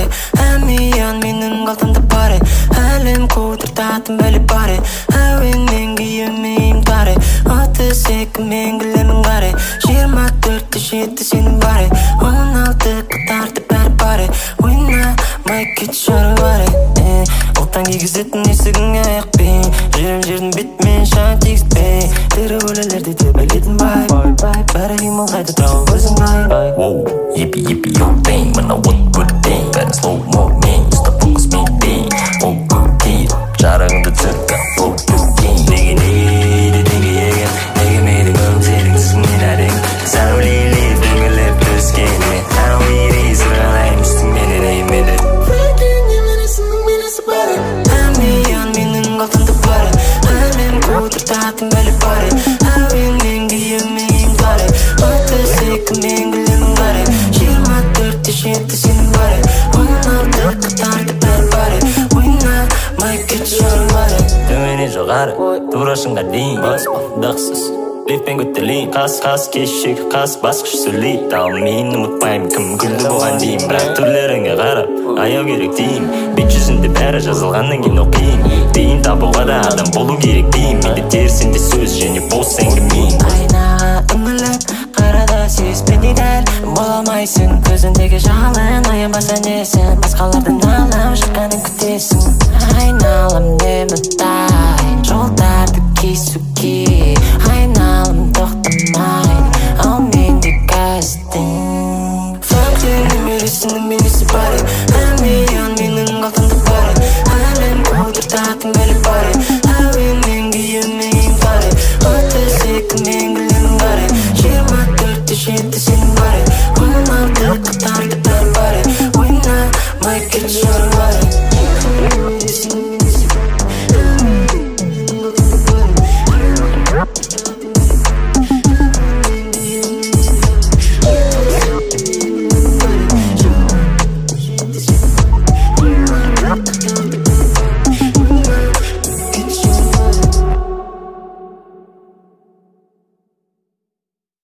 Әмиян менің қалтамда бар әлем қудыртатын бәле бар әуенмен күйемейм тары 32 мен кілемін қары 24-те жеті сенің бар 16 қатарды бәрі бар ойнамай кет жары бар оқтан кигізетін есігің аяқпен жердің бетімен шаң тигізбей тірі өлелерді де білетін бай бәрі имал қайда тұрау өзің бай Yippee yippee yo bang when I what bang bad slow mo man just to focus me bang okay жарығыңды түсірді focus game неге менің өмірің түсіңнен әрең сәулелеп дөңгелеп өскеніме әуелей сырғалаймын үстіңменен әймеді әмиян менің қалтамда бар әлем қудыртатын бәле бар әуенмен күйемейм тары 32 мен кілемін қары 24-те жеті сенің бар 16 қатарды бәрі бар ойнамай кет жары бар төменнен жоғары тура шыңға дейін дақсыз рифпен көтерілейін қас кешегі қас басқыш сөйлейді ал мен ұмытпаймын кім күлді бұған дейін бірақ түрлеріңе қарап аяу керек деймін бет жүзінде бәрі жазылғаннан кейін оқиын дейін табуға да адам болу керек деймін менде терісінде сөз және бос әңгімейін айнаға үңіліп қарада сезбедей дәл бола алмайсың көзіндегі жалын аянбаса несін басқалардан алып жатқанын күтесің айна